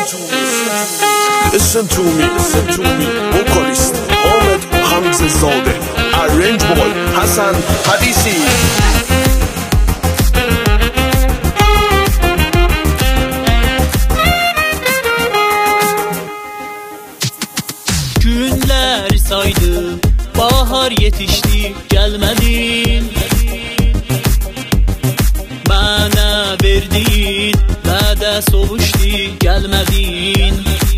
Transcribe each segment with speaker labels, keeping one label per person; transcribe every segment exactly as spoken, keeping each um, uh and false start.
Speaker 1: Listen to me, listen to me. Vocalist Ahmet Hamzezade, arrange boy Hasan Hadisi.
Speaker 2: Günler saydım, bahar yetişti, gelmedin. Bana verdin, vədə soğuşdu, gelmedin.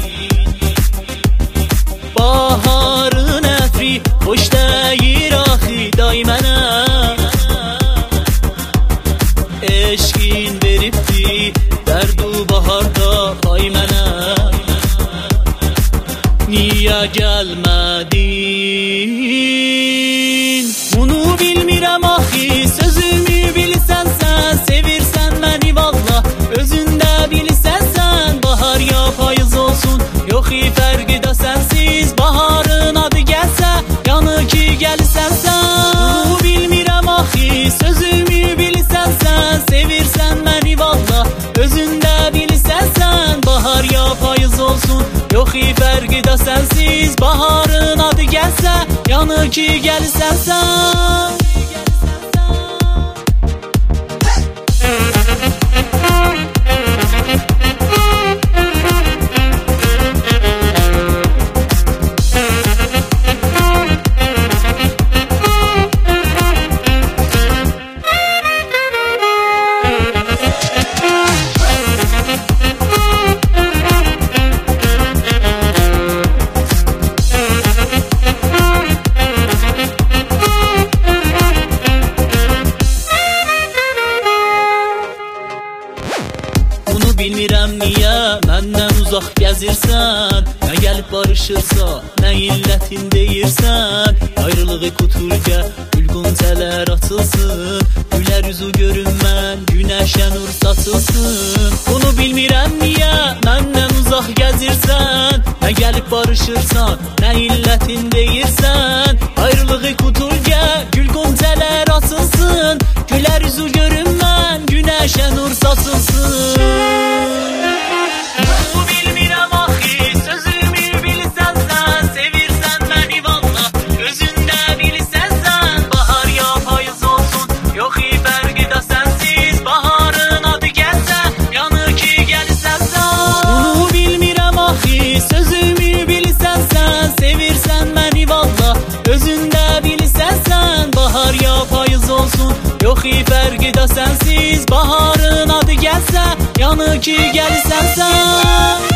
Speaker 2: Baharın ətri, hoş deyir axı daimənə. Eşqin veribdi, dərdu baharda ay mənə. Niyə gəlmədin? Bunu bilmirəm axı, sözümü bilsən sən, sevirsən məni vallah, özündə bilsən sən. Bahar ya payız olsun, yox fərqi də sənsiz. Baharın adı gəlsə, yanı ki gəlsən sən. Bunu bilmirəm axı, sözümü bilsən sən, sevirsən məni vallah, özündə bilsən sən. Bahar ya payız olsun, yox fərqi də sənsiz. Baharın adı gəlsə, yanı ki gəlsən sən. Bilmirəm niyə məndən uzaq gəzirsən, nə gəlib barışırsa, nə illətin deyirsən. Ayrılığı kuturca, gül qoncələr açılsın, gülər üzü görünmən, günəşə nur saçılsın. Bunu bilmirəm niyə məndən uzaq gəzirsən, nə gəlib barışırsan, nə illətin deyirsən. Ayrılığı kuturca, gül qoncələr açılsın, gülər üzü görünmən, günəşə nur saçılsın. Yox fərqi də sənsiz. Baharın adı gəlsə, yanı ki gəlsən sən.